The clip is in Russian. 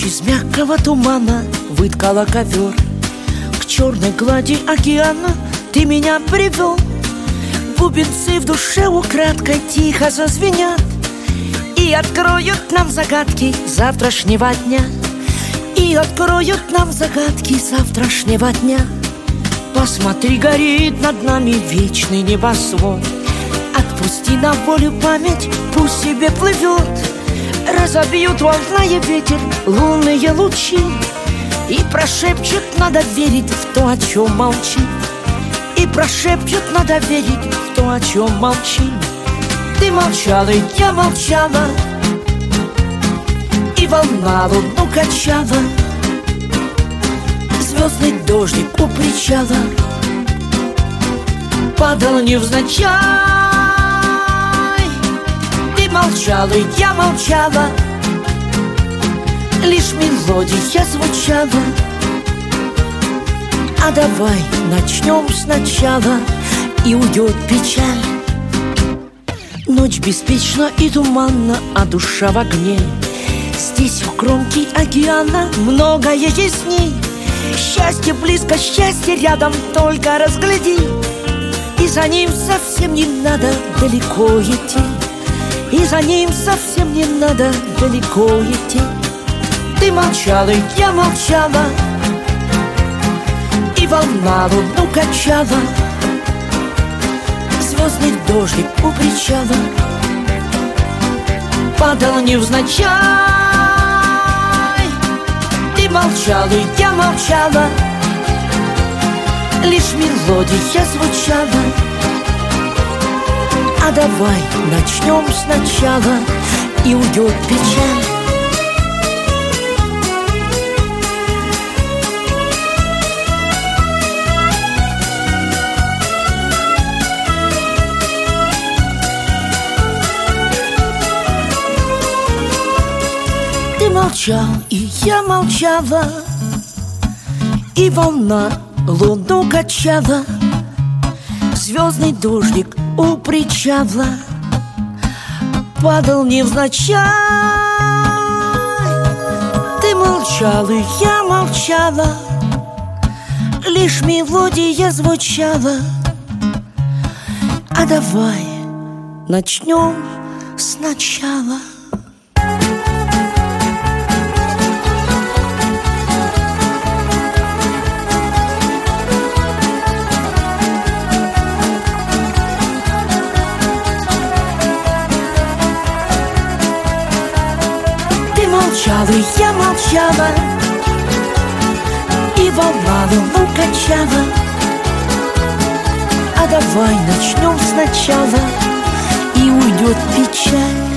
Из мягкого тумана выткала ковер, к черной глади океана ты меня привел. Бубенцы в душе украдкой тихо зазвенят и откроют нам загадки завтрашнего дня. И откроют нам загадки завтрашнего дня. Посмотри, горит над нами вечный небосвод. Отпусти на волю память, пусть себе плывет. Разобьют волна и ветер лунные лучи и прошепчут, надо верить в то, о чем молчим. И прошепчут, надо верить в то, о чем молчим. Ты молчала, и я молчала, и волна луну качала. Звездный дождик у причала падал невзначай. Ты молчала, и я молчала, лишь мелодия звучала. А давай начнем сначала, и уйдет печаль. Ночь беспечна и туманна, а душа в огне. Здесь у кромки океана многое ясней. Счастье близко, счастье рядом, только разгляди. И за ним совсем не надо далеко идти. И за ним совсем не надо далеко идти. Ты молчала, и я молчала, и волна луну качала. Звездный дождик у причала падал невзначай. Ты молчала, и я молчала, лишь мелодия звучала. А давай начнем сначала, и уйдет печаль. Ты молчал, и я молчала, и волна луну качала. Звездный дождик у причала падал невзначай. Ты молчал, и я молчала, лишь мелодия звучала. А давай начнем сначала. Молчала, и я молчала, и волна луну качала. А давай начнем сначала, и уйдет печаль.